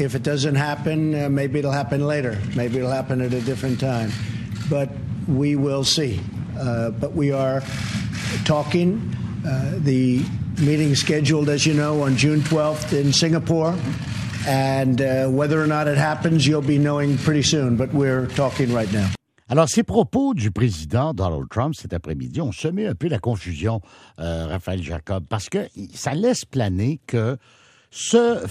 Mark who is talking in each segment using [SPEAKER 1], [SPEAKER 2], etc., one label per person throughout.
[SPEAKER 1] If it doesn't happen, maybe it'll happen later. Maybe it'll happen at a different time. But we will see. But we are talking. The meeting scheduled, as you know, on June 12th in Singapore. And whether or not it happens, you'll be knowing pretty soon. But we're talking right now.
[SPEAKER 2] Alors, ces propos du président Donald Trump cet après-midi ont semé un peu la confusion, Raphaël Jacob, parce que ça laisse planer que cette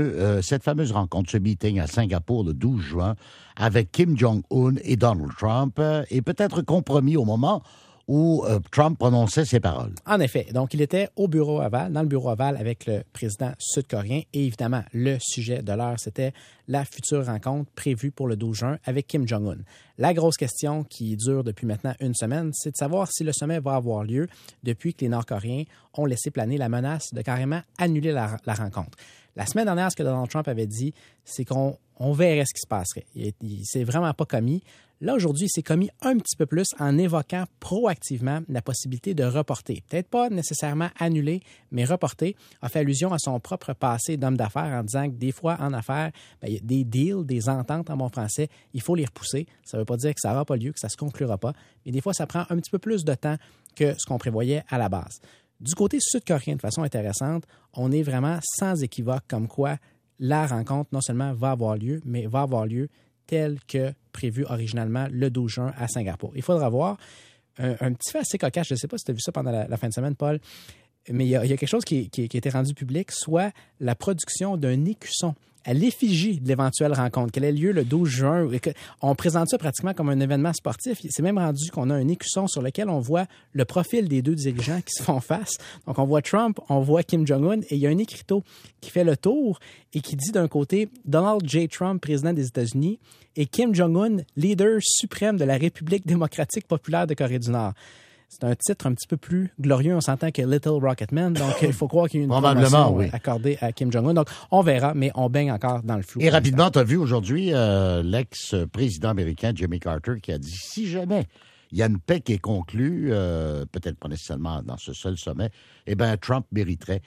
[SPEAKER 2] fameuse rencontre, ce meeting à Singapour le 12 juin avec Kim Jong-un et Donald Trump est peut-être compromis au moment où Trump prononçait ses paroles.
[SPEAKER 3] En effet. Donc, il était au bureau Oval, dans le bureau Oval avec le président sud-coréen. Et évidemment, le sujet de l'heure, c'était la future rencontre prévue pour le 12 juin avec Kim Jong-un. La grosse question qui dure depuis maintenant une semaine, c'est de savoir si le sommet va avoir lieu depuis que les Nord-Coréens ont laissé planer la menace de carrément annuler la rencontre. La semaine dernière, ce que Donald Trump avait dit, c'est qu'on verrait ce qui se passerait. Il s'est vraiment pas commis. Là, aujourd'hui, il s'est commis un petit peu plus en évoquant proactivement la possibilité de reporter. Peut-être pas nécessairement annuler, mais reporter. A fait allusion à son propre passé d'homme d'affaires en disant que des fois, en affaires, il y a des deals, des ententes en bon français, il faut les repousser. Ça ne veut pas dire que ça n'aura pas lieu, que ça ne se conclura pas. Mais des fois, ça prend un petit peu plus de temps que ce qu'on prévoyait à la base. Du côté sud-coréen, de façon intéressante, on est vraiment sans équivoque comme quoi la rencontre non seulement va avoir lieu, mais va avoir lieu tel que prévu originalement le 12 juin à Singapour. Il faudra voir un petit fait assez cocasse. Je ne sais pas si tu as vu ça pendant la fin de semaine, Paul, mais il y a quelque chose qui a été rendu public, soit la production d'un écusson à l'effigie de l'éventuelle rencontre, qu'elle ait lieu le 12 juin. On présente ça pratiquement comme un événement sportif. C'est même rendu qu'on a un écusson sur lequel on voit le profil des deux dirigeants qui se font face. Donc, on voit Trump, on voit Kim Jong-un, et il y a un écriteau qui fait le tour et qui dit d'un côté « Donald J. Trump, président des États-Unis » et Kim Jong-un, leader suprême de la République démocratique populaire de Corée du Nord. C'est un titre un petit peu plus glorieux. On s'entend que Little Rocketman, donc il faut croire qu'il y a une promotion accordée à Kim Jong-un. Donc, on verra, mais on baigne encore dans le flou.
[SPEAKER 2] Et rapidement, tu as vu aujourd'hui l'ex-président américain Jimmy Carter qui a dit si jamais il y a une paix qui est conclue, peut-être pas nécessairement dans ce seul sommet, eh bien, Trump mériterait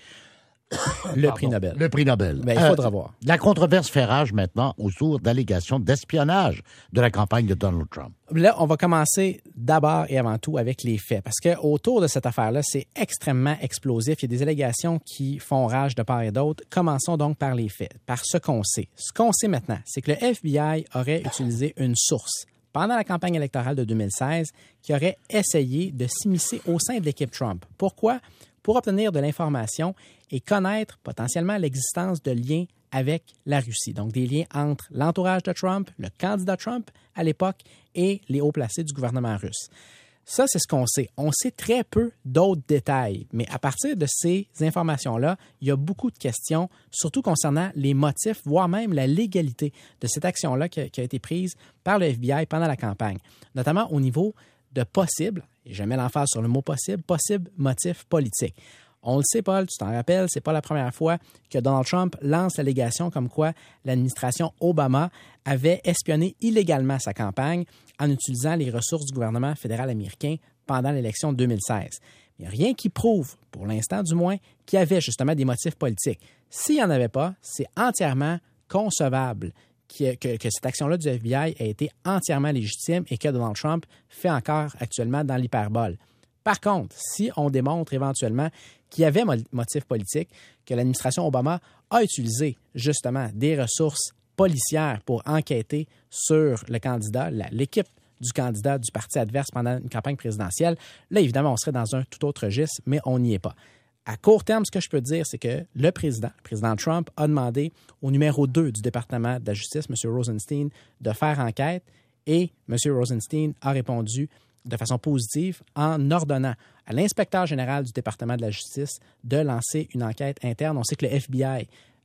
[SPEAKER 3] le prix Nobel.
[SPEAKER 2] Le prix Nobel.
[SPEAKER 3] Ben, il faudra voir.
[SPEAKER 2] La controverse fait rage maintenant autour d'allégations d'espionnage de la campagne de Donald Trump.
[SPEAKER 3] Là, on va commencer d'abord et avant tout avec les faits. Parce que autour de cette affaire-là, c'est extrêmement explosif. Il y a des allégations qui font rage de part et d'autre. Commençons donc par les faits, par ce qu'on sait. Ce qu'on sait maintenant, c'est que le FBI aurait utilisé une source pendant la campagne électorale de 2016 qui aurait essayé de s'immiscer au sein de l'équipe Trump. Pourquoi? Pour obtenir de l'information et connaître potentiellement l'existence de liens avec la Russie. Donc, des liens entre l'entourage de Trump, le candidat Trump à l'époque et les hauts placés du gouvernement russe. Ça, c'est ce qu'on sait. On sait très peu d'autres détails, mais à partir de ces informations-là, il y a beaucoup de questions, surtout concernant les motifs, voire même la légalité de cette action-là qui a été prise par le FBI pendant la campagne, notamment au niveau de possibles, et je mets l'emphase sur le mot possible motifs politiques. On le sait, Paul, tu t'en rappelles, c'est pas la première fois que Donald Trump lance l'allégation comme quoi l'administration Obama avait espionné illégalement sa campagne en utilisant les ressources du gouvernement fédéral américain pendant l'élection de 2016. Il n'y a rien qui prouve, pour l'instant du moins, qu'il y avait justement des motifs politiques. S'il n'y en avait pas, c'est entièrement concevable que cette action-là du FBI a été entièrement légitime et que Donald Trump fait encore actuellement dans l'hyperbole. Par contre, si on démontre éventuellement qu'il y avait motif politique, que l'administration Obama a utilisé justement des ressources policières pour enquêter sur le candidat, l'équipe du candidat du parti adverse pendant une campagne présidentielle, là, évidemment, on serait dans un tout autre registre, mais on n'y est pas. À court terme, ce que je peux dire, c'est que le président Trump, a demandé au numéro 2 du département de la justice, M. Rosenstein, de faire enquête et M. Rosenstein a répondu de façon positive en ordonnant à l'inspecteur général du département de la justice de lancer une enquête interne. On sait que le FBI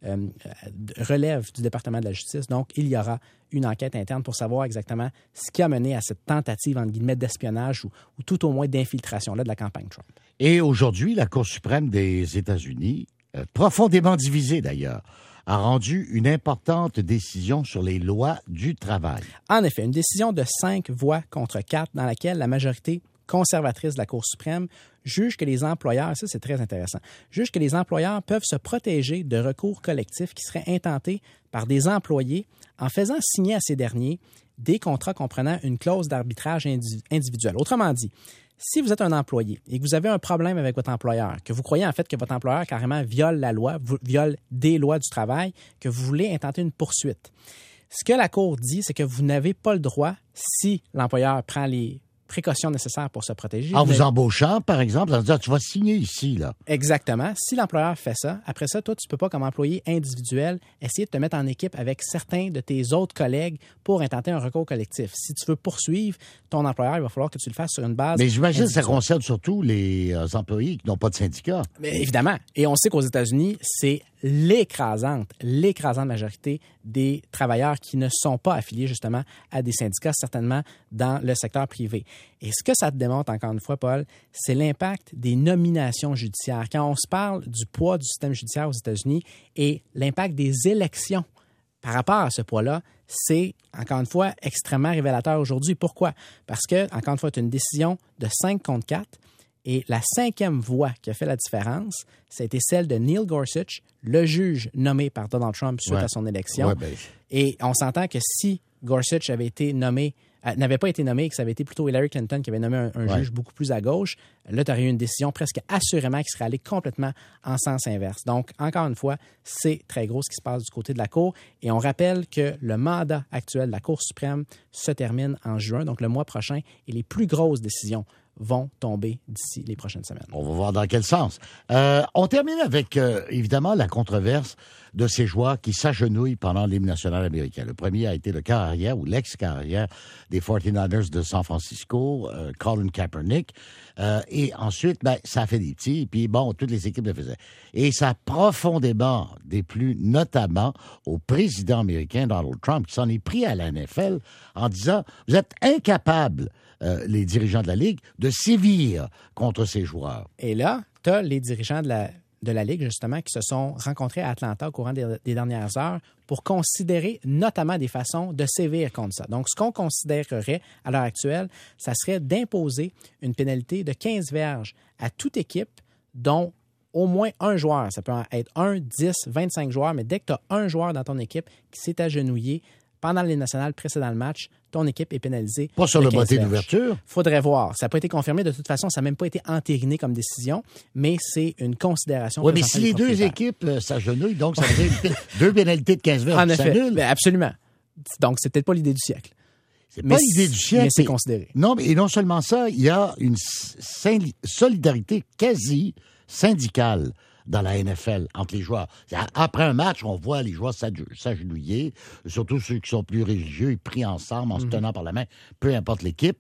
[SPEAKER 3] relève du département de la justice, donc il y aura une enquête interne pour savoir exactement ce qui a mené à cette tentative, entre guillemets, d'espionnage ou tout au moins d'infiltration de la campagne Trump.
[SPEAKER 2] Et aujourd'hui, la Cour suprême des États-Unis, profondément divisée d'ailleurs, a rendu une importante décision sur les lois du travail.
[SPEAKER 3] En effet, une décision de 5 voix contre 4 dans laquelle la majorité conservatrice de la Cour suprême, juge que les employeurs, ça c'est très intéressant, juge que les employeurs peuvent se protéger de recours collectifs qui seraient intentés par des employés en faisant signer à ces derniers des contrats comprenant une clause d'arbitrage individuel. Autrement dit, si vous êtes un employé et que vous avez un problème avec votre employeur, que vous croyez en fait que votre employeur carrément viole la loi, viole des lois du travail, que vous voulez intenter une poursuite, ce que la Cour dit, c'est que vous n'avez pas le droit, si l'employeur prend les précautions nécessaires pour se protéger.
[SPEAKER 2] En vous embauchant, par exemple, ça veut dire tu vas signer ici, là.
[SPEAKER 3] Exactement. Si l'employeur fait ça, après ça, toi, tu ne peux pas, comme employé individuel, essayer de te mettre en équipe avec certains de tes autres collègues pour intenter un recours collectif. Si tu veux poursuivre ton employeur, il va falloir que tu le fasses sur une base.
[SPEAKER 2] Mais j'imagine que ça concerne surtout les employés qui n'ont pas de syndicat.
[SPEAKER 3] Mais évidemment. Et on sait qu'aux États-Unis, c'est l'écrasante majorité des travailleurs qui ne sont pas affiliés justement à des syndicats, certainement dans le secteur privé. Et ce que ça te démontre, encore une fois, Paul, c'est l'impact des nominations judiciaires. Quand on se parle du poids du système judiciaire aux États-Unis et l'impact des élections par rapport à ce poids-là, c'est, encore une fois, extrêmement révélateur aujourd'hui. Pourquoi? Parce que, encore une fois, c'est une décision de 5 contre 4. Et la 5e voix qui a fait la différence, ça a été celle de Neil Gorsuch, le juge nommé par Donald Trump suite à son élection. Et on s'entend que si Gorsuch n'avait pas été nommé et que ça avait été plutôt Hillary Clinton qui avait nommé un juge beaucoup plus à gauche, là, tu aurais eu une décision presque assurément qui serait allée complètement en sens inverse. Donc, encore une fois, c'est très gros ce qui se passe du côté de la Cour. Et on rappelle que le mandat actuel de la Cour suprême se termine en juin, donc le mois prochain, et les plus grosses décisions vont tomber d'ici les prochaines semaines.
[SPEAKER 2] On va voir dans quel sens. On termine avec, évidemment, la controverse de ces joueurs qui s'agenouillent pendant l'hymne national américain. Le premier a été le quart arrière ou l'ex-quart-arrière des 49ers de San Francisco, Colin Kaepernick. Et ensuite, ça a fait des petits, puis bon, toutes les équipes le faisaient. Et ça a profondément déplu, notamment au président américain Donald Trump, qui s'en est pris à la NFL en disant « Vous êtes incapables, les dirigeants de la Ligue, de sévir contre ces joueurs. »
[SPEAKER 3] Et là, tu as les dirigeants de la Ligue, justement, qui se sont rencontrés à Atlanta au courant des dernières heures pour considérer notamment des façons de sévir contre ça. Donc, ce qu'on considérerait à l'heure actuelle, ça serait d'imposer une pénalité de 15 verges à toute équipe dont au moins un joueur, ça peut être 1, 10, 25 joueurs, mais dès que tu as un joueur dans ton équipe qui s'est agenouillé pendant les nationales précédant le match, ton équipe est pénalisée.
[SPEAKER 2] Pas sur le botté d'ouverture?
[SPEAKER 3] Faudrait voir. Ça n'a pas été confirmé. De toute façon, ça n'a même pas été entériné comme décision, mais c'est une considération.
[SPEAKER 2] Oui, mais si les deux équipes s'agenouillent, donc ça veut dire 2 pénalités de 15 verges.
[SPEAKER 3] En effet, absolument. Donc, c'est peut-être pas l'idée du siècle.
[SPEAKER 2] C'est pas l'idée du siècle.
[SPEAKER 3] Mais c'est considéré.
[SPEAKER 2] Non, et non seulement ça, il y a une solidarité quasi syndicale dans la NFL entre les joueurs. Après un match, on voit les joueurs s'agenouiller, surtout ceux qui sont plus religieux, ils prient ensemble en se tenant par la main, peu importe l'équipe.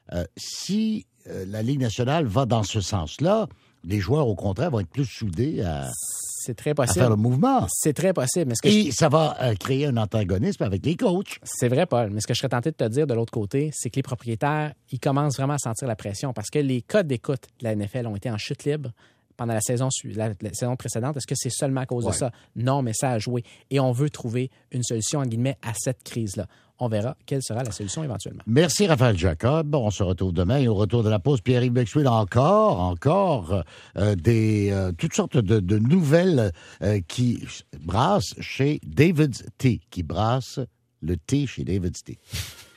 [SPEAKER 2] Si la Ligue nationale va dans ce sens-là, les joueurs, au contraire, vont être plus soudés
[SPEAKER 3] c'est très possible.
[SPEAKER 2] à faire le mouvement.
[SPEAKER 3] C'est très possible.
[SPEAKER 2] Et ça va créer un antagonisme avec les coachs.
[SPEAKER 3] C'est vrai, Paul. Mais ce que je serais tenté de te dire de l'autre côté, c'est que les propriétaires, ils commencent vraiment à sentir la pression parce que les codes d'écoute de la NFL ont été en chute libre pendant la saison précédente. Est-ce que c'est seulement à cause de ça? Non, mais ça a joué. Et on veut trouver une solution, entre guillemets, à cette crise-là. On verra quelle sera la solution éventuellement.
[SPEAKER 2] Merci, Raphaël Jacob. On se retrouve demain. Et au retour de la pause, Pierre-Yves Bexwil, encore toutes sortes de nouvelles qui brassent chez David's Tea, qui brasse le thé chez David's Tea.